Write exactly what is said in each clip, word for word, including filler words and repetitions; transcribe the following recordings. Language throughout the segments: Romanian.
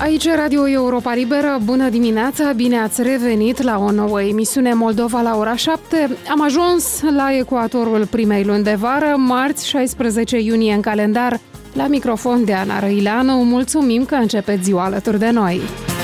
Aici Radio Europa Liberă, bună dimineața, bine ați revenit la o nouă emisiune Moldova la ora șapte. Am ajuns la ecuatorul primei luni de vară, marți șaisprezece iunie în calendar. La microfon de Ana Răileanu, mulțumim că începeți ziua alături de noi.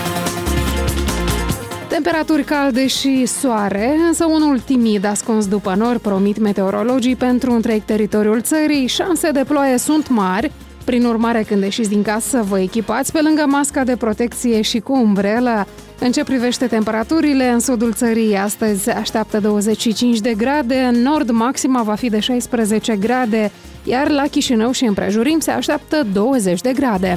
Temperaturi calde și soare, însă unul timid ascuns după nori, promit meteorologii pentru întreg teritoriul țării. Șanse de ploaie sunt mari. Prin urmare, când ieșiți din casă, vă echipați pe lângă masca de protecție și cu umbrelă. În ce privește temperaturile, în sudul țării astăzi așteaptă douăzeci și cinci de grade, în nord maxima va fi de șaisprezece grade, iar la Chișinău și împrejurim se așteaptă douăzeci de grade.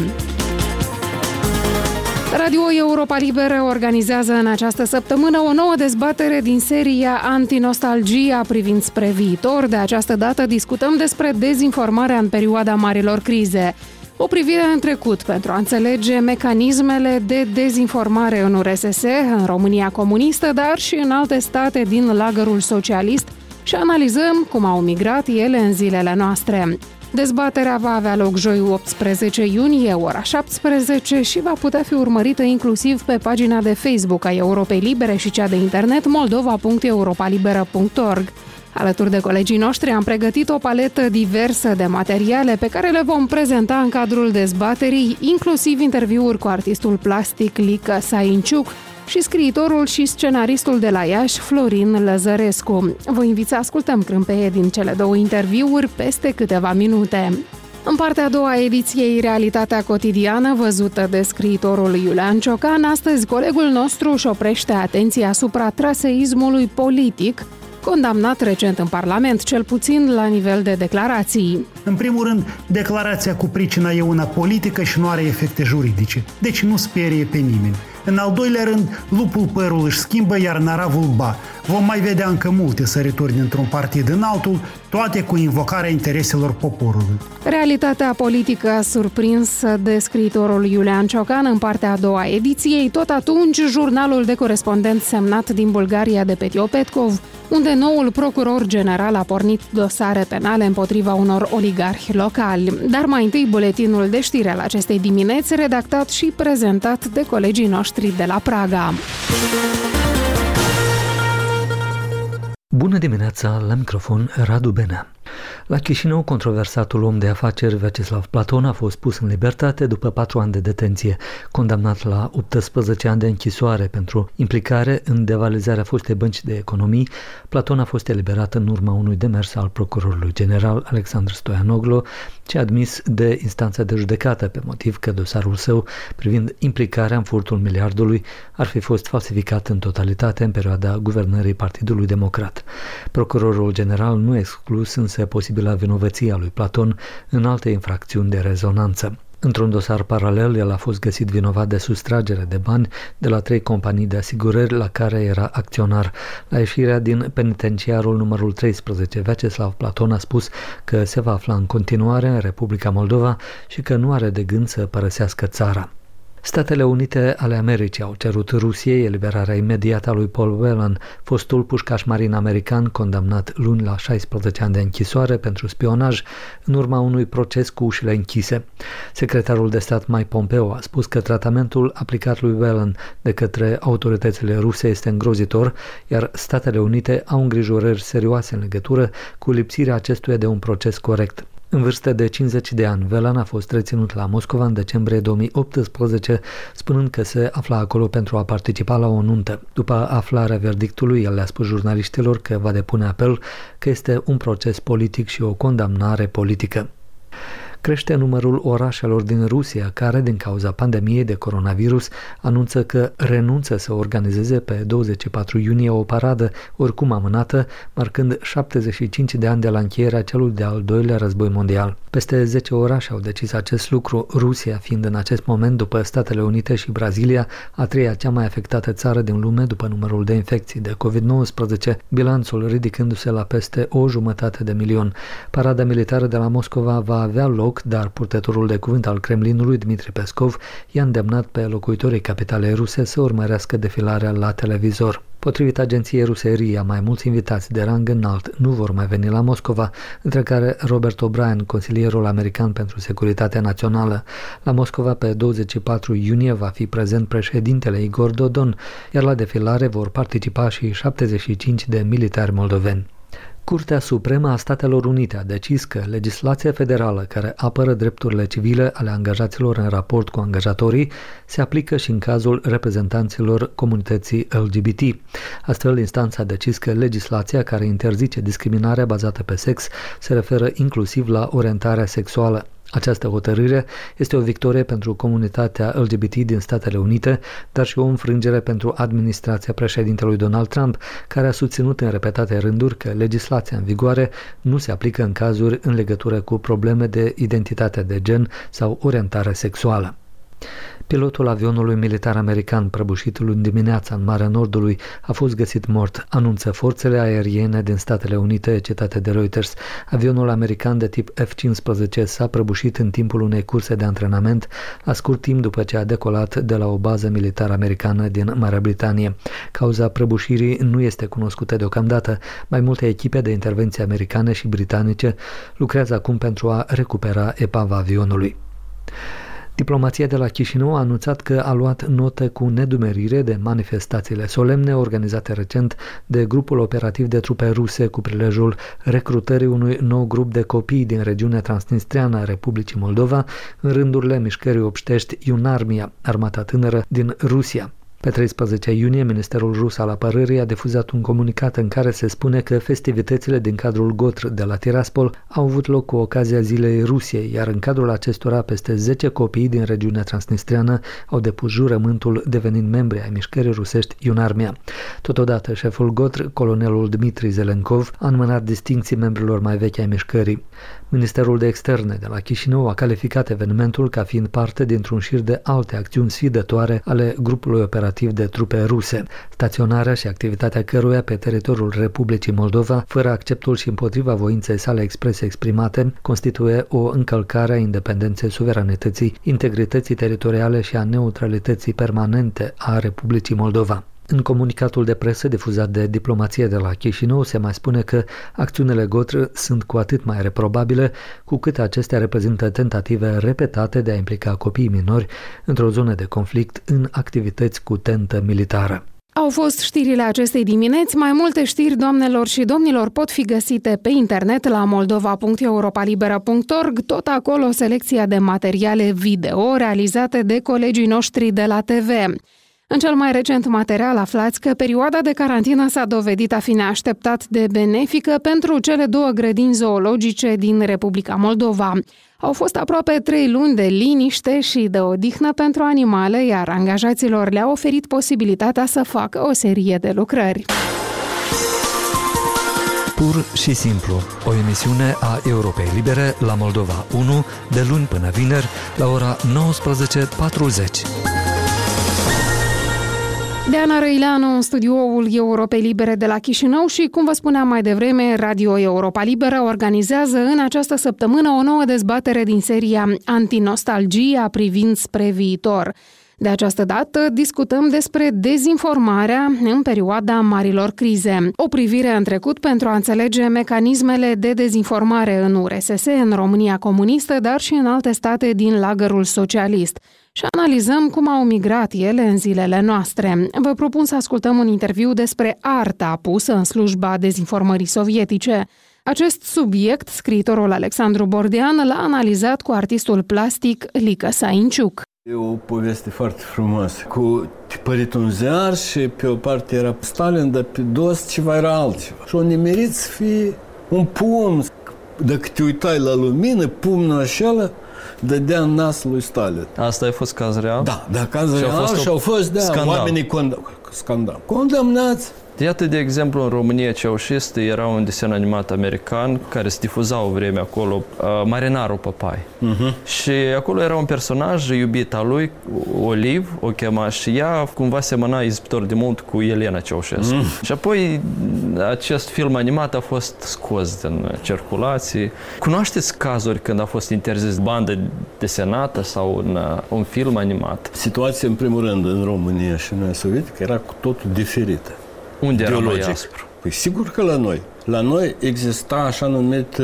Radio Europa Liberă organizează în această săptămână o nouă dezbatere din seria Antinostalgia privind spre viitor. De această dată discutăm despre dezinformarea în perioada marilor crize. O privire în trecut pentru a înțelege mecanismele de dezinformare în U R S S, în România comunistă, dar și în alte state din lagărul socialist și analizăm cum au migrat ele în zilele noastre. Dezbaterea va avea loc joi optsprezece iunie, ora șaptesprezece și va putea fi urmărită inclusiv pe pagina de Facebook a Europei Libere și cea de internet moldova punct europalibera punct org. Alături de colegii noștri am pregătit o paletă diversă de materiale pe care le vom prezenta în cadrul dezbaterii, inclusiv interviuri cu artistul plastic Lică Sainciuc și scriitorul și scenaristul de la Iași, Florin Lăzărescu. Vă invit să ascultăm crâmpeie din cele două interviuri peste câteva minute. În partea a doua a ediției Realitatea cotidiană, văzută de scriitorul Iulian Ciocan, astăzi colegul nostru își oprește atenția asupra traseismului politic, condamnat recent în Parlament, cel puțin la nivel de declarații. În primul rând, declarația cu pricina e una politică și nu are efecte juridice, deci nu sperie pe nimeni. În al doilea rând, lupul părul își schimbă, iar naravul ba. Vom mai vedea încă multe sărituri dintr-un partid în altul, toate cu invocarea intereselor poporului. Realitatea politică surprinsă de scriitorul Iulian Ciocan în partea a doua a ediției, tot atunci jurnalul de corespondent semnat din Bulgaria de Petio Petkov, unde noul procuror general a pornit dosare penale împotriva unor oligarhi locali. Dar mai întâi buletinul de știri al acestei dimineți, redactat și prezentat de colegii noștri de la Praga. Bună dimineața, la microfon Radu Benea. La Chișinău, controversatul om de afaceri Vyacheslav Platon a fost pus în libertate după patru ani de detenție, condamnat la optsprezece ani de închisoare pentru implicare în devalizarea fostei bănci de economii. Platon a fost eliberat în urma unui demers al procurorului general Alexandru Stoianoglu, ce a admis de instanța de judecată pe motiv că dosarul său privind implicarea în furtul miliardului ar fi fost falsificat în totalitate în perioada guvernării Partidului Democrat. Procurorul general nu a exclus însă posibilă vinovăția lui Platon în alte infracțiuni de rezonanță. Într-un dosar paralel, el a fost găsit vinovat de sustragere de bani de la trei companii de asigurări la care era acționar. La ieșirea din penitenciarul numărul treisprezece, Vyacheslav Platon a spus că se va afla în continuare în Republica Moldova și că nu are de gând să părăsească țara. Statele Unite ale Americii au cerut Rusiei eliberarea imediată a lui Paul Whelan, fostul pușcaș marin american condamnat luni la șaisprezece ani de închisoare pentru spionaj în urma unui proces cu ușile închise. Secretarul de stat Mike Pompeo a spus că tratamentul aplicat lui Whelan de către autoritățile ruse este îngrozitor, iar Statele Unite au îngrijorări serioase în legătură cu lipsirea acestuia de un proces corect. În vârstă de cincizeci de ani, Whelan a fost reținut la Moscova în decembrie două mii optsprezece, spunând că se afla acolo pentru a participa la o nuntă. După aflarea verdictului, el le-a spus jurnaliștilor că va depune apel, că este un proces politic și o condamnare politică. Crește numărul orașelor din Rusia care, din cauza pandemiei de coronavirus, anunță că renunță să organizeze pe douăzeci și patru iunie o paradă, oricum amânată, marcând șaptezeci și cinci de ani de la încheierea celui de-al doilea război mondial. Peste zece orașe au decis acest lucru, Rusia fiind în acest moment, după Statele Unite și Brazilia, a treia cea mai afectată țară din lume după numărul de infecții de covid nouăsprezece, bilanțul ridicându-se la peste o jumătate de milion. Parada militară de la Moscova va avea loc loc, dar purtătorul de cuvânt al Kremlinului, Dmitri Peskov, i-a îndemnat pe locuitorii capitalei ruse să urmărească defilarea la televizor. Potrivit agenției ruse R I A, mai mulți invitați de rang înalt nu vor mai veni la Moscova, între care Robert O'Brien, consilierul american pentru securitatea națională. La Moscova, pe douăzeci și patru iunie, va fi prezent președintele Igor Dodon, iar la defilare vor participa și șaptezeci și cinci de militari moldoveni. Curtea Supremă a Statelor Unite a decis că legislația federală care apără drepturile civile ale angajaților în raport cu angajatorii se aplică și în cazul reprezentanților comunității L G B T. Astfel, instanța a decis că legislația care interzice discriminarea bazată pe sex se referă inclusiv la orientarea sexuală. Această hotărâre este o victorie pentru comunitatea L G B T din Statele Unite, dar și o înfrângere pentru administrația președintelui Donald Trump, care a susținut în repetate rânduri că legislația în vigoare nu se aplică în cazuri în legătură cu probleme de identitate de gen sau orientare sexuală. Pilotul avionului militar american prăbușit luni dimineața în Marea Nordului a fost găsit mort, anunță forțele aeriene din Statele Unite, citate de Reuters. Avionul american de tip F cincisprezece s-a prăbușit în timpul unei curse de antrenament, la scurt timp după ce a decolat de la o bază militară americană din Marea Britanie. Cauza prăbușirii nu este cunoscută deocamdată. Mai multe echipe de intervenție americane și britanice lucrează acum pentru a recupera epava avionului. Diplomația de la Chișinău a anunțat că a luat notă cu nedumerire de manifestațiile solemne organizate recent de grupul operativ de trupe ruse cu prilejul recrutării unui nou grup de copii din regiunea transnistreană a Republicii Moldova în rândurile mișcării obștești Iunarmia, armata tânără din Rusia. Pe treisprezece iunie, Ministerul Rus al Apărării a difuzat un comunicat în care se spune că festivitățile din cadrul G O T R de la Tiraspol au avut loc cu ocazia Zilei Rusiei, iar în cadrul acestora peste zece copii din regiunea transnistreană au depus jurământul devenind membri ai mișcării rusești Iunarmia. Totodată, șeful G O T R, colonelul Dmitri Zelenkov, a înmânat distincții membrilor mai vechi ai mișcării. Ministerul de Externe de la Chișinău a calificat evenimentul ca fiind parte dintr-un șir de alte acțiuni sfidătoare ale grupului operativ de trupe ruse, staționarea și activitatea căruia pe teritoriul Republicii Moldova, fără acceptul și împotriva voinței sale exprese exprimate, constituie o încălcare a independenței, suveranității, integrității teritoriale și a neutralității permanente a Republicii Moldova. În comunicatul de presă difuzat de diplomație de la Chișinău se mai spune că acțiunile G O T R sunt cu atât mai reprobabile cu cât acestea reprezintă tentative repetate de a implica copiii minori într-o zonă de conflict în activități cu tentă militară. Au fost știrile acestei dimineți. Mai multe știri, doamnelor și domnilor, pot fi găsite pe internet la moldova punct europalibera punct org, tot acolo selecția de materiale video realizate de colegii noștri de la T V. În cel mai recent material aflați că perioada de carantină s-a dovedit a fi neașteptat de benefică pentru cele două grădini zoologice din Republica Moldova. Au fost aproape trei luni de liniște și de odihnă pentru animale, iar angajaților le-a oferit posibilitatea să facă o serie de lucrări. Pur și simplu, o emisiune a Europei Libere la Moldova unu, de luni până vineri, la ora nouăsprezece patruzeci. Deana Răileanu în studioul Europei Libere de la Chișinău și, cum vă spuneam mai devreme, Radio Europa Liberă organizează în această săptămână o nouă dezbatere din seria Antinostalgia privind spre viitor. De această dată discutăm despre dezinformarea în perioada marilor crize. O privire în trecut pentru a înțelege mecanismele de dezinformare în U R S S, în România comunistă, dar și în alte state din lagărul socialist. Și analizăm cum au migrat ele în zilele noastre. Vă propun să ascultăm un interviu despre arta pusă în slujba dezinformării sovietice. Acest subiect, scriitorul Alexandru Bordean l-a analizat cu artistul plastic Lică Sainciuc. E o poveste foarte frumoasă. Cu tipărit un ziar și pe o parte era Stalin, dar pe dos ceva era altceva. Și o nimerit să fie un pumn. Dacă te uitai la lumină, pumnul acela dădea în nasul lui Stalin. Asta a fost caz real? Da, da, caz real și au fost, da, scandal. Oamenii condam- scandal. condamnați Iată, de exemplu, în România Ceaușistă era un desen animat american care se difuza o vreme acolo, Marinarul Papai. Uh-huh. Și acolo era un personaj iubit al lui, Olive, o chema, și ea cumva semăna izbitor de mult cu Elena Ceaușescu. Uh-huh. Și apoi acest film animat a fost scos din circulație. Cunoașteți cazuri când a fost interzis bandă desenată sau un, un film animat? Situația, în primul rând, în România și în Uniunea Sovietică era cu totul diferită. Unde era mai aspru? Păi sigur că la noi. La noi exista așa numit,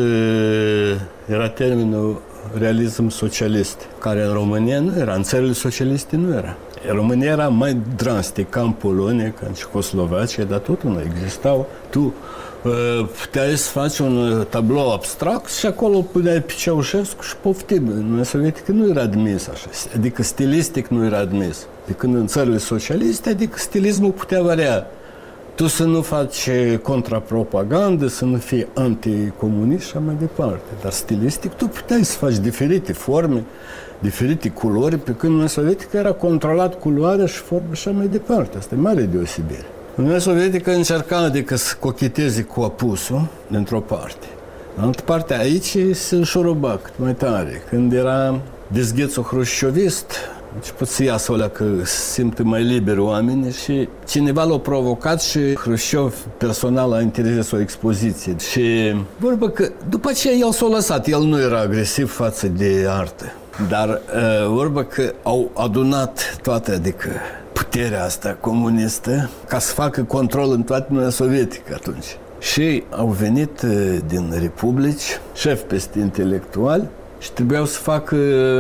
era termenul realism socialist, care în România nu era, în țările socialiste nu era. România era mai drastic, ca în Polonia, ca în Cehoslovacia, dar tot nu existau. Tu puteai să faci un tablou abstract și acolo puneai pe Ceaușescu și poftim. În Uniunea Sovietică nu era admis așa, adică stilistic nu era admis. De când în țările socialiste, adică stilismul putea varia. Tu să nu faci contrapropagandă, să nu fii anticomunist și așa mai departe. Dar stilistic tu puteai să faci diferite forme, diferite culori, pe când în Uniunea Sovietică era controlat culoarea și forma și așa mai departe. Asta e mare deosebire. Uniunea Sovietică încerca adică să cocheteze cu apusul, dintr-o parte. În altă parte, aici se înșuruba cât mai tare. Când era dezghețul hrușciovist, început să iasă alea că se simte mai liberi oamenii și cineva l-a provocat și Hrușciov personal a interzis o expoziție. Și vorba că după aceea el s-a lăsat, el nu era agresiv față de artă. Dar vorba că au adunat toate, adică puterea asta comunistă ca să facă control în toată Uniunea Sovietică atunci. Și au venit din republici, șefi peste intelectuali, și trebuiau să facă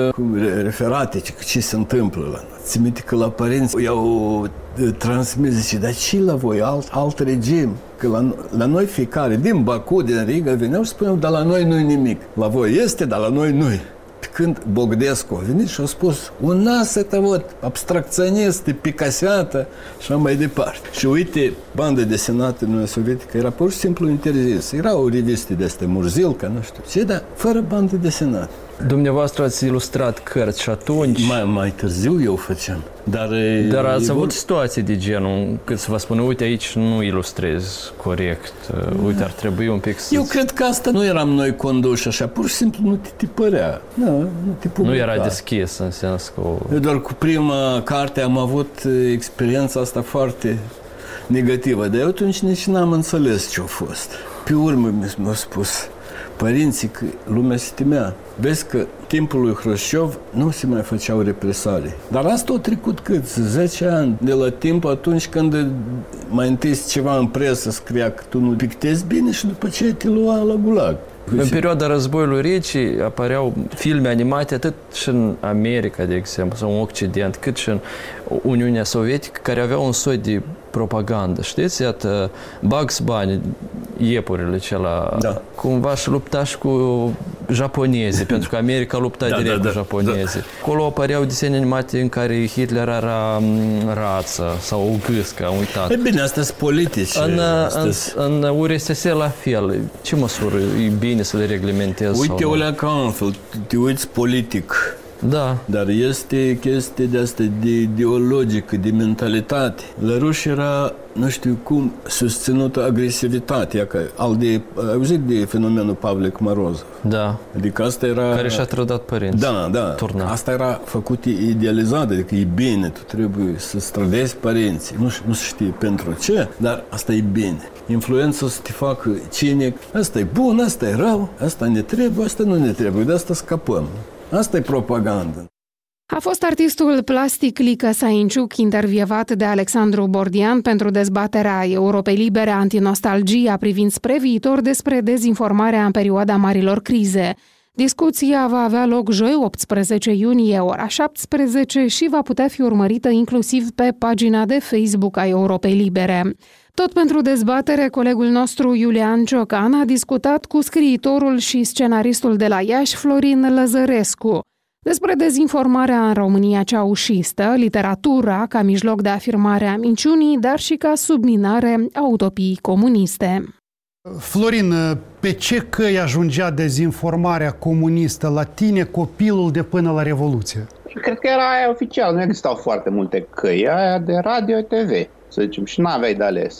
referate ce se întâmplă la noi. Ți minte că la părinți i-au transmis, zice, dar ce la voi, alt, alt regim? Că la, la noi fiecare, din Baku, din Riga, veneau și spuneau, dar la noi nu-i nimic. La voi este, dar la noi nu-i. Când Bogdescu a venit și a spus, un nas это вот, abstracționist, picaseată și mai departe. Și uite, banda desenată în Uniunea Sovietică era pur și simplu interzis. Erau reviste de astea, Murzilca, nu știu ce, dar fără bandă desenată. Dumneavoastră ați ilustrat cărți și atunci... Mai, mai târziu eu făceam. Dar, Dar ați avut vor... situații de genul, cât să vă spune, uite, aici nu ilustrezi corect, uite, ar trebui un pic să... Eu cred că asta nu eram noi conduși așa, pur și simplu nu te tipărea. Nu, nu te publica. Nu era deschis, în sens că... Eu doar cu prima carte am avut experiența asta foarte negativă, dar eu atunci nici n-am înțeles ce a fost. Pe urmă mi-a spus părinții că lumea se temea. Vezi că timpul lui Hrușciov nu se mai făceau represalii. Dar asta a trecut cât? zece ani de la timp atunci când mai întâi ceva în presă scria că tu nu pictezi bine și după aceea te lua la gulag. În perioada războiului rece apăreau filme animate atât și în America, de exemplu, sau în Occident, cât și în Uniunea Sovietică, care aveau un soi de propagandă. Știți? Iată, Bugs Bunny, iepurile acela, da. Cumva și lupta și cu japonezii, pentru că America lupta da, direct da, da, cu japonezii. Da. Acolo apăreau desene animate în care Hitler era rață sau o gâscă, am uitat. E bine, astea sunt politice. În, în, în U R S S la fel. Ce măsură e bine să le reglementezi? Uite, Olea, ca altfel, te uiți politic. Da. Dar este chestie de asta, de ideologică, de mentalitate. La ruși era, nu știu cum, susținută agresivitatea, că al de, ai auzit de fenomenul Pavlik Morozov? Da. Adică asta era... Care și-a trădat părinții. Da, da. Turna. Asta era făcut idealizat, adică e bine, tu trebuie să strădezi părinții. Nu, nu știi pentru ce, dar asta e bine. Influența să te facă cinic. Asta e bun, asta e rău, asta ne trebuie, asta nu ne trebuie, de asta scăpăm. Asta e propagandă. A fost artistul plastic Lică Sainciuc, intervievat de Alexandru Bordian pentru dezbaterea Europei Libere Antinostalgia privind spre viitor despre dezinformarea în perioada marilor crize. Discuția va avea loc joi, optsprezece iunie, ora șaptesprezece și va putea fi urmărită inclusiv pe pagina de Facebook a Europei Libere. Tot pentru dezbatere, colegul nostru Iulian Ciocan a discutat cu scriitorul și scenaristul de la Iași, Florin Lăzărescu, despre dezinformarea în România ceaușistă, literatura ca mijloc de afirmare a minciunii, dar și ca subminare a utopiei comuniste. Florin, pe ce căi ajungea dezinformarea comunistă la tine, copilul de până la Revoluție? Cred că era aia oficial, nu existau foarte multe căi, aia de radio, T V, să zicem, și n-aveai de ales.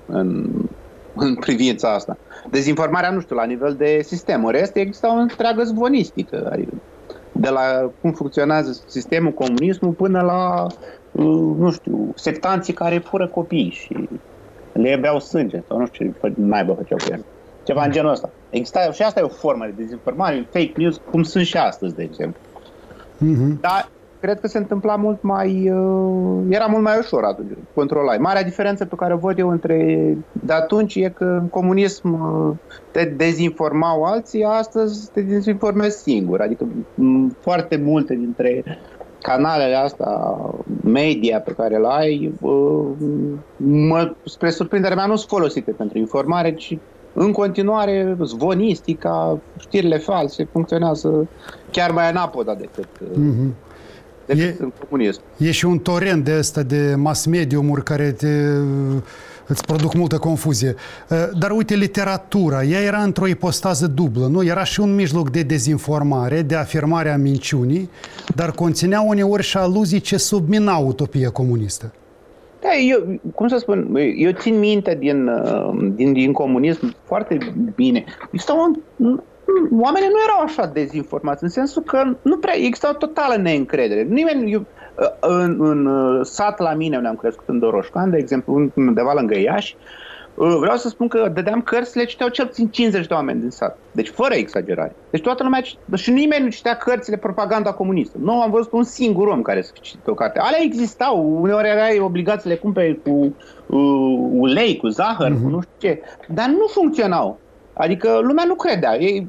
în, în privința asta. Dezinformarea, nu știu, la nivel de sistem. În rest, există o întreagă zvonistică. Adică, de la cum funcționează sistemul comunismul până la, nu știu, sectanții care fură copii și le beau sânge sau nu știu ce naibă făceau cu el. Ceva în genul ăsta. Exista, și asta e o formă de dezinformare, fake news, cum sunt și astăzi, de exemplu. Mm-hmm. Dar cred că se întâmpla mult mai... Uh, era mult mai ușor atunci, controlai. Marea diferență pe care o văd eu între de atunci e că în comunism uh, te dezinformau alții, astăzi te dezinformezi singur. Adică m- foarte multe dintre canalele astea, media pe care le ai, uh, mă, spre surprinderea mea, nu sunt folosite pentru informare, ci în continuare zvonistica, știrile false funcționează chiar mai anapoda decât... Mm-hmm. E, e și un torent de ăsta de mass medium-uri care te, îți produc multă confuzie. Dar uite, literatura, ea era într-o ipostază dublă, nu? Era și un mijloc de dezinformare, de afirmare a minciunii, dar conținea uneori și aluzii ce subminau utopia comunistă. Da, eu, cum să spun, eu țin minte din, din, din comunism foarte bine. Există un... Oamenii nu erau așa dezinformați, în sensul că nu prea există o totală neîncredere. Nimeni, eu, în, în sat la mine, unde am crescut în Doroșcan, de exemplu, undeva lângă Iași, vreau să spun că dădeam cărți, le citeau cel puțin cincizeci de oameni din sat. Deci fără exagerare. Deci toată lumea citea, și nimeni nu citea cărțile propaganda comunistă. Nu am văzut un singur om care să citea o carte. Alea existau, uneori erai obligat să le cumperi cu uh, ulei, cu zahăr, uh-huh. cu nu știu ce, dar nu funcționau. Adică lumea nu credea. Ei,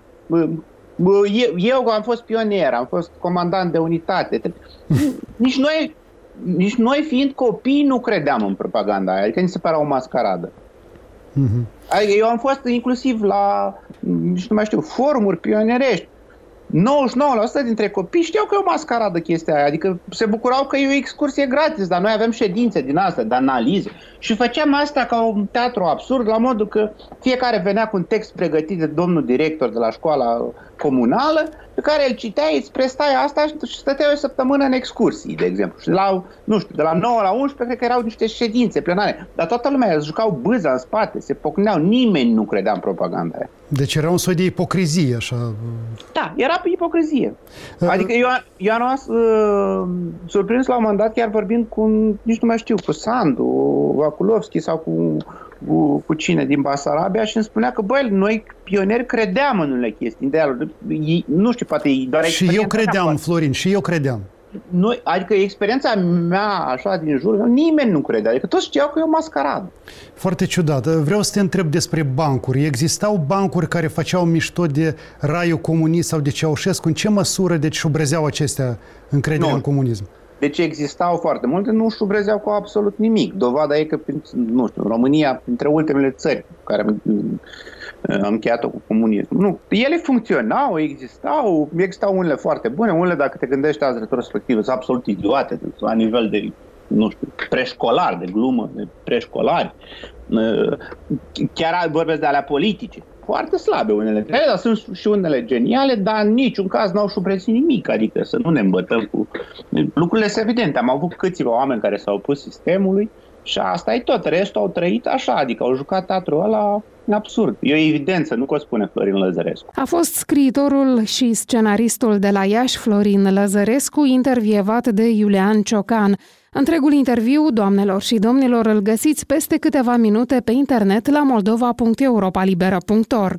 eu am fost pionier, am fost comandant de unitate. Nici noi, nici noi fiind copii nu credeam în propaganda aia. Adică ni se părea o mascaradă. Uh-huh. Adică eu am fost inclusiv la, nici nu mai știu, forumuri pionierești. nouăzeci și nouă la sută dintre copii știau că e o mascaradă chestia aia. Adică se bucurau că e o excursie gratis, dar noi avem ședințe din astea, de analize. Și făceam asta ca un teatru absurd, la modul că fiecare venea cu un text pregătit de domnul director de la școala comunală, pe care îl citeai, îți prestai asta și stăteai o săptămână în excursii, de exemplu. Și de la, nu știu, de la nouă la unsprezece, cred că erau niște ședințe plenare. Dar toată lumea îți jucau bâza în spate, se pocneau, nimeni nu credea în propaganda aia. Deci era un soi de ipocrizie, așa. Da, era pe ipocrizie. Adică eu, eu am rămas uh, surprins la un moment dat, chiar vorbind cu, nici nu mai știu, cu Sandu Vaculovski sau cu, cu, cu cine din Basarabia și îmi spunea că, băi, noi pionieri credeam în unele chestii. De aia, nu știu, poate doar și eu credeam, mea, Florin, și eu credeam. Noi, adică experiența mea, așa, din jur, nimeni nu credea. Adică toți știau că e o mascaradă. Foarte ciudat. Vreau să te întreb despre bancuri. Existau bancuri care făceau mișto de raiul comunist sau de Ceaușescu? În ce măsură deci șubrezeau acestea încrederea în comunism? Deci existau foarte multe, nu șubrezeau cu absolut nimic. Dovada e că, nu știu, România, printre ultimele țări care am încheiat-o cu comunismul. Nu, ele funcționau, existau, existau unele foarte bune, unele, dacă te gândești azi retrospectiv, sunt absolut idiote, la nivel de, nu știu, preșcolar, de glumă, de preșcolari. Chiar vorbesc de alea politice. Foarte slabe unele dintre ele, dar sunt și unele geniale, dar în niciun caz n-au șubrezit nimic, adică să nu ne îmbătăm cu... Lucrurile sunt evidente, am avut câțiva oameni care s-au opus sistemului și asta e tot, restul au trăit așa, adică au jucat teatrul ăla absurd. E o evidență, nu că o spune Florin Lăzărescu. A fost scriitorul și scenaristul de la Iași, Florin Lăzărescu, intervievat de Iulian Ciocan. Întregul interviu, doamnelor și domnilor, îl găsiți peste câteva minute pe internet la moldova punct europalibera punct org.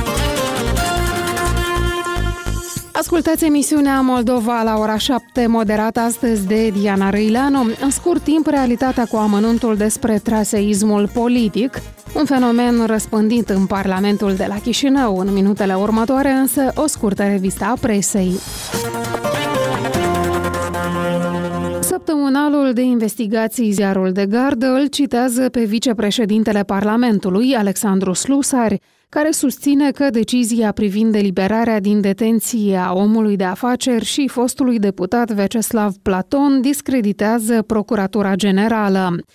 Ascultați emisiunea Moldova la ora șapte, moderată astăzi de Diana Răileanu. În scurt timp, realitatea cu amănuntul despre traseismul politic, un fenomen răspândit în Parlamentul de la Chișinău. În minutele următoare, însă, o scurtă revistă a presei. Săptămânalul de investigații Ziarul de Gardă îl citează pe vicepreședintele Parlamentului, Alexandru Slusari, care susține că decizia privind eliberarea din detenție a omului de afaceri și fostului deputat Vyacheslav Platon discreditează Procuratura Generală.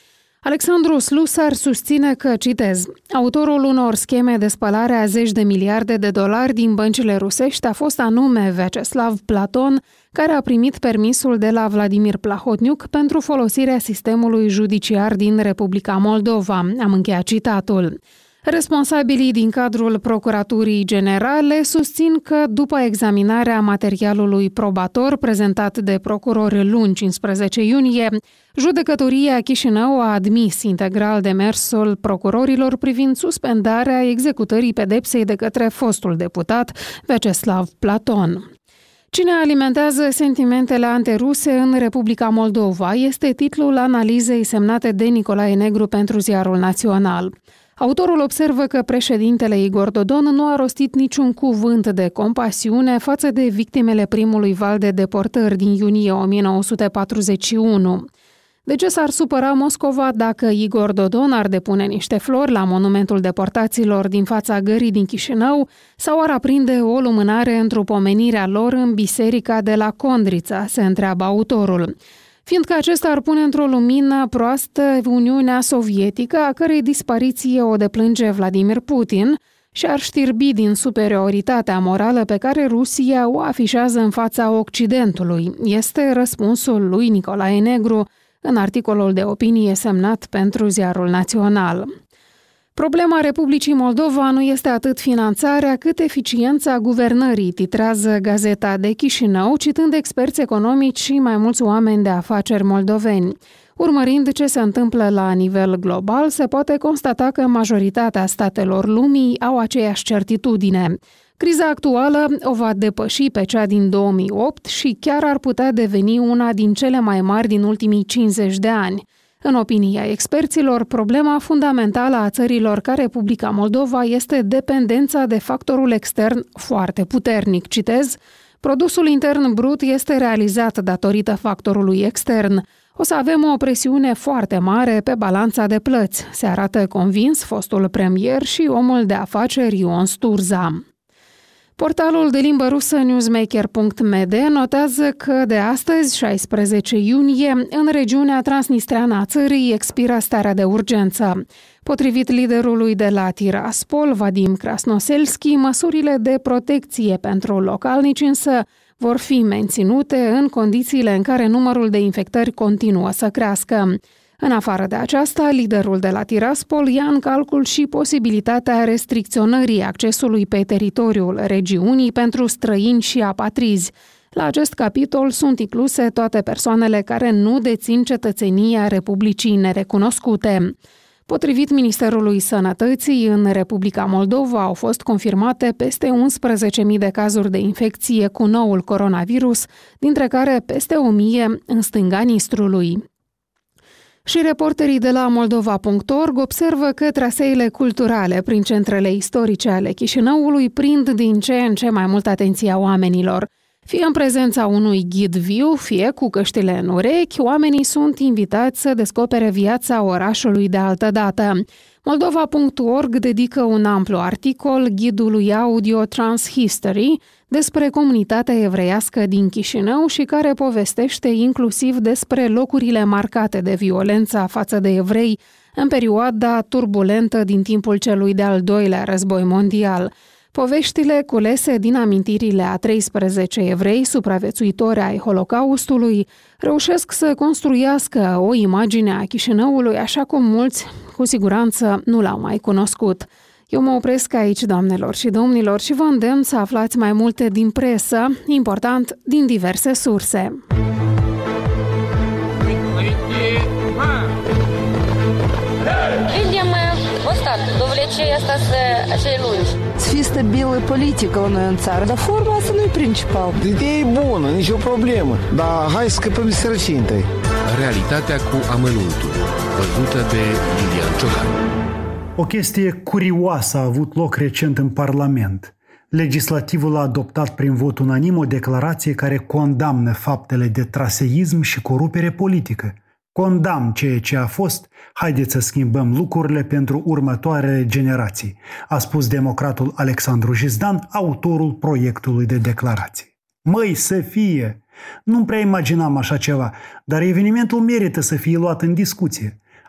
Alexandru Slusar susține că, citez, autorul unor scheme de spălare a zeci de miliarde de dolari din băncile rusești a fost anume Vyacheslav Platon, care a primit permisul de la Vladimir Plahotniuc pentru folosirea sistemului judiciar din Republica Moldova. Am încheiat citatul. Responsabilii din cadrul Procuraturii Generale susțin că, după examinarea materialului probator prezentat de procurori luni cincisprezece iunie, judecătoria Chișinău a admis integral demersul procurorilor privind suspendarea executării pedepsei de către fostul deputat Vyacheslav Platon. Cine alimentează sentimentele antiruse în Republica Moldova este titlul analizei semnate de Nicolae Negru pentru Ziarul Național. Autorul observă că președintele Igor Dodon nu a rostit niciun cuvânt de compasiune față de victimele primului val de deportări din iunie o mie nouă sute patruzeci și unu. De ce s-ar supăra Moscova dacă Igor Dodon ar depune niște flori la monumentul deportaților din fața gării din Chișinău sau ar aprinde o lumânare întrupomenirea lor în biserica de la Condrița, se întreabă autorul. Fiindcă acesta ar pune într-o lumină proastă Uniunea Sovietică, a cărei dispariție o deplânge Vladimir Putin, și ar știrbi din superioritatea morală pe care Rusia o afișează în fața Occidentului. Este răspunsul lui Nicolae Negru în articolul de opinie semnat pentru Ziarul Național. Problema Republicii Moldova nu este atât finanțarea, cât eficiența guvernării, titrează Gazeta de Chișinău, citând experți economici și mai mulți oameni de afaceri moldoveni. Urmărind ce se întâmplă la nivel global, se poate constata că majoritatea statelor lumii au aceeași certitudine. Criza actuală o va depăși pe cea din două mii opt și chiar ar putea deveni una din cele mai mari din ultimii cincizeci de ani. În opinia experților, problema fundamentală a țărilor ca Republica Moldova este dependența de factorul extern foarte puternic. Citez, produsul intern brut este realizat datorită factorului extern. O să avem o presiune foarte mare pe balanța de plăți, se arată convins fostul premier și omul de afaceri Ion Sturza. Portalul de limbă rusă newsmaker punct m d notează că de astăzi, șaisprezece iunie, în regiunea transnistreană a țării expiră starea de urgență. Potrivit liderului de la Tiraspol, Vadim Krasnoselski, măsurile de protecție pentru localnici însă vor fi menținute în condițiile în care numărul de infectări continuă să crească. În afară de aceasta, liderul de la Tiraspol ia în calcul și posibilitatea restricționării accesului pe teritoriul regiunii pentru străini și apatrizi. La acest capitol sunt incluse toate persoanele care nu dețin cetățenia Republicii nerecunoscute. Potrivit Ministerului Sănătății, în Republica Moldova au fost confirmate peste unsprezece mii de cazuri de infecție cu noul coronavirus, dintre care peste o mie în stânga Nistrului. Și reporterii de la Moldova punct org observă că traseele culturale prin centrele istorice ale Chișinăului prind din ce în ce mai mult atenția oamenilor. Fie în prezența unui ghid viu, fie cu căștile în urechi, oamenii sunt invitați să descopere viața orașului de altă dată. Moldova punct org dedică un amplu articol ghidului audio Transhistory despre comunitatea evreiască din Chișinău și care povestește inclusiv despre locurile marcate de violența față de evrei în perioada turbulentă din timpul celui de-al doilea război mondial. Poveștile culese din amintirile a treisprezece evrei supraviețuitori ai Holocaustului reușesc să construiască o imagine a Chișinăului așa cum mulți, cu siguranță, nu l-au mai cunoscut. Eu mă opresc aici, doamnelor și domnilor, și vă îndemn să aflați mai multe din presă, important, din diverse surse. Видим остатки, довлечение остаться acei lungi. Să fie stabilă politică la noi în țară, dar forma asta nu e principal. Ideea e bună, nicio problemă, dar hai să scăpăm de sărăcie întâi. Realitatea cu amănuntul, văzută de Lilian Ciocan. O chestie curioasă a avut loc recent în Parlament. Legislativul a adoptat prin vot unanim o declarație care condamnă faptele de traseism și corupere politică. Condamn ceea ce a fost, haideți să schimbăm lucrurile pentru următoarele generații, a spus democratul Alexandru Jizdan, autorul proiectului de declarație. Măi, să fie! Nu prea imaginam așa ceva, dar evenimentul merită să fie luat în discuție.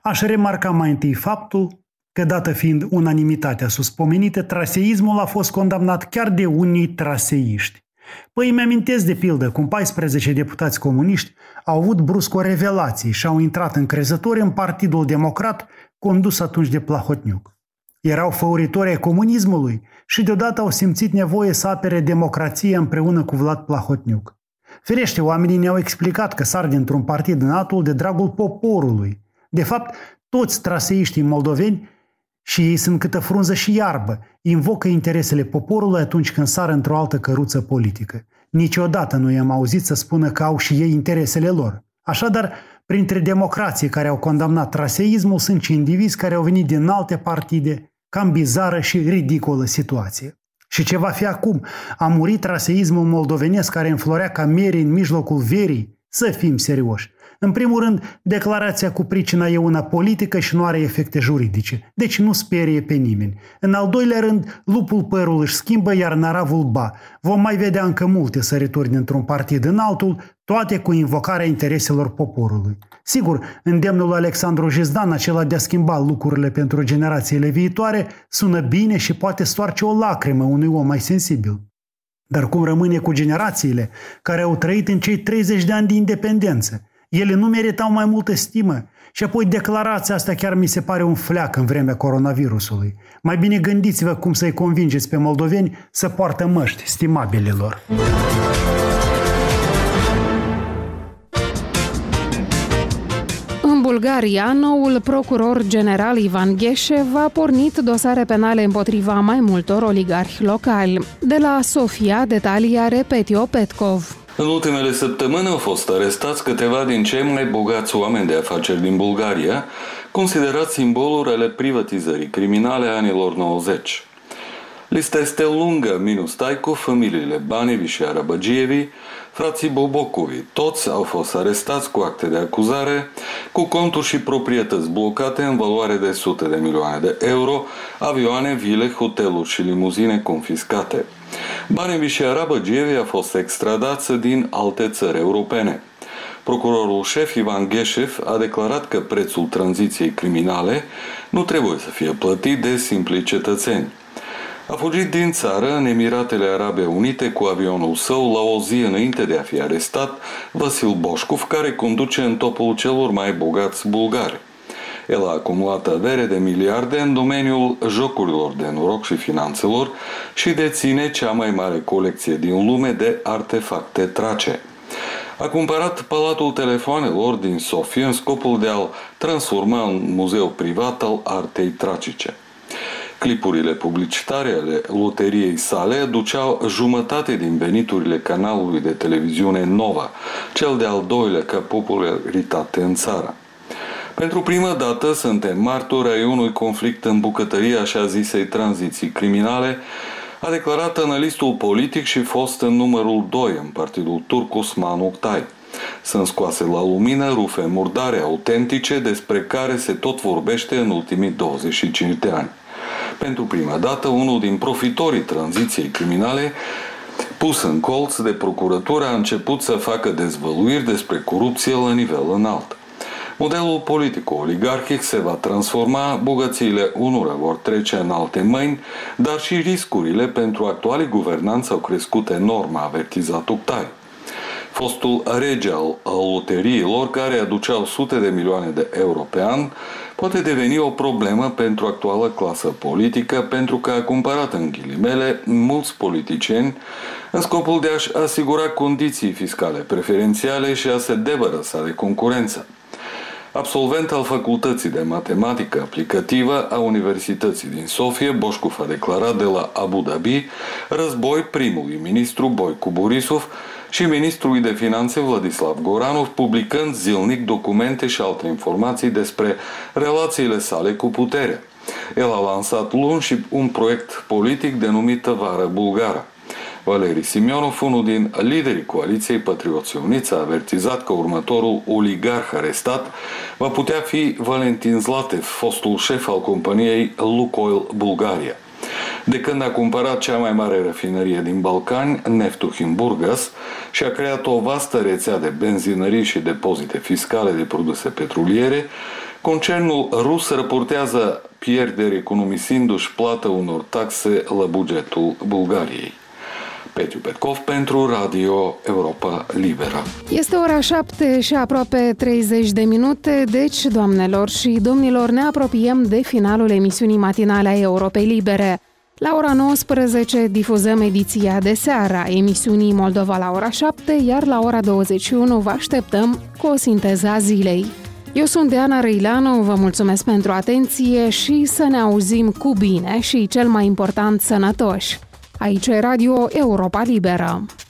Aș remarca mai întâi faptul că, dată fiind unanimitatea suspomenită, traseismul a fost condamnat chiar de unii traseiști. Păi îmi amintesc de pildă cum paisprezece deputați comuniști au avut brusc o revelație și au intrat încrezători în Partidul Democrat, condus atunci de Plahotniuc. Erau făuritori ai comunismului și deodată au simțit nevoie să apere democrația împreună cu Vlad Plahotniuc. Firește, oamenii ne-au explicat că sar dintr-un partid în altul de dragul poporului. De fapt, toți traseiștii moldoveni, și ei sunt câtă frunză și iarbă, invocă interesele poporului atunci când sar într-o altă căruță politică. Niciodată nu i-am auzit să spună că au și ei interesele lor. Așadar, printre democrații care au condamnat traseismul sunt și indivizi care au venit din alte partide, cam bizară și ridicolă situație. Și ce va fi acum? A murit traseismul moldovenesc care înflorea ca mere în mijlocul verii? Să fim serioși. În primul rând, declarația cu pricina e una politică și nu are efecte juridice, deci nu sperie pe nimeni. În al doilea rând, lupul părul își schimbă, iar naravul ba. Vom mai vedea încă multe sărituri dintr-un partid în altul, toate cu invocarea intereselor poporului. Sigur, îndemnul lui Alexandru Jizdan, acela de a schimba lucrurile pentru generațiile viitoare, sună bine și poate stoarce o lacrimă unui om mai sensibil. Dar cum rămâne cu generațiile care au trăit în cei treizeci de ani de independență? Ele nu meritau mai multă stimă? Și apoi declarația asta chiar mi se pare un fleac în vremea coronavirusului. Mai bine gândiți-vă cum să-i convingeți pe moldoveni să poartă măști, stimabililor. În Bulgaria, noul procuror general Ivan Gheșev a pornit dosare penale împotriva mai multor oligarhi locali. De la Sofia, detalii are Petio Petkov. În ultimele săptămâni au fost arestați câteva din cei mai bogați oameni de afaceri din Bulgaria, considerați simboluri ale privatizării criminale a anilor nouăzeci. Lista este lungă, minus stai cu familiile Banevi și Arabagievi, frații Bobocovi. Toți au fost arestați cu acte de acuzare, cu conturi și proprietăți blocate în valoare de sute de milioane de euro, avioane, vile, hoteluri și limuzine confiscate. Banevi și Arabagievi a fost extradați din alte țări europene. Procurorul șef Ivan Gheșev a declarat că prețul tranziției criminale nu trebuie să fie plătit de simpli cetățeni. A fugit din țară în Emiratele Arabe Unite cu avionul său la o zi înainte de a fi arestat Vasil Boșcov, care conduce în topul celor mai bogați bulgari. El a acumulat avere de miliarde în domeniul jocurilor de noroc și finanțelor și deține cea mai mare colecție din lume de artefacte trace. A cumpărat Palatul Telefoanelor din Sofia în scopul de a-l transforma în muzeu privat al artei tracice. Clipurile publicitare ale loteriei sale aduceau jumătate din veniturile canalului de televiziune Nova, cel de-al doilea ca popularitate în țară. Pentru prima dată suntem martori ai unui conflict în bucătăria așa zisei tranziții criminale, a declarat analistul politic și fost în numărul doi în partidul turc Osman Oktay. Sunt scoase la lumină rufe murdare autentice despre care se tot vorbește în ultimii douăzeci și cinci de ani. Pentru prima dată, unul din profitorii tranziției criminale, pus în colț de procuratură, a început să facă dezvăluiri despre corupție la nivel înalt. Modelul politic-oligarhic se va transforma, bogățiile unora vor trece în alte mâini, dar și riscurile pentru actualii guvernanți au crescut enorm, a avertizat Oktay. Fostul rege al, al loteriilor, care aduceau sute de milioane de euro pe an, poate deveni o problemă pentru actuala clasă politică, pentru că a cumpărat în ghilimele mulți politicieni în scopul de a-și asigura condiții fiscale preferențiale și a se debărăsa de concurență. Absolvent al Facultății de Matematică Aplicativă a Universității din Sofia, Boșcov a declarat de la Abu Dhabi război primului ministru Boicu Borisov și ministrului de finanțe Vladislav Goranov, publicând zilnic documente și alte informații despre relațiile sale cu puterea. El a lansat luni și un proiect politic denumit Vara Bulgară. Valeri Simionov, unul din liderii coaliției Patrioții Uniți, a avertizat că următorul oligarh arestat va putea fi Valentin Zlatev, fostul șef al companiei Lukoil Bulgaria. De când a cumpărat cea mai mare rafinărie din Balcani, Neftuchin Burgas, și a creat o vastă rețea de benzinării și depozite fiscale de produse petroliere, Concernul rus raportează pierderi economisindu-și plată unor taxe la bugetul Bulgariei. Petriu Petkov pentru Radio Europa Liberă. Este ora șapte și aproape treizeci de minute, deci, doamnelor și domnilor, ne apropiem de finalul emisiunii matinale a Europei Libere. La ora nouăsprezece difuzăm ediția de seară a emisiunii Moldova la ora șapte, iar la ora douăzeci și unu vă așteptăm cu o sinteză a zilei. Eu sunt Diana Răileanu, vă mulțumesc pentru atenție și să ne auzim cu bine și, cel mai important, sănătoși. Aici e Radio Europa Liberă.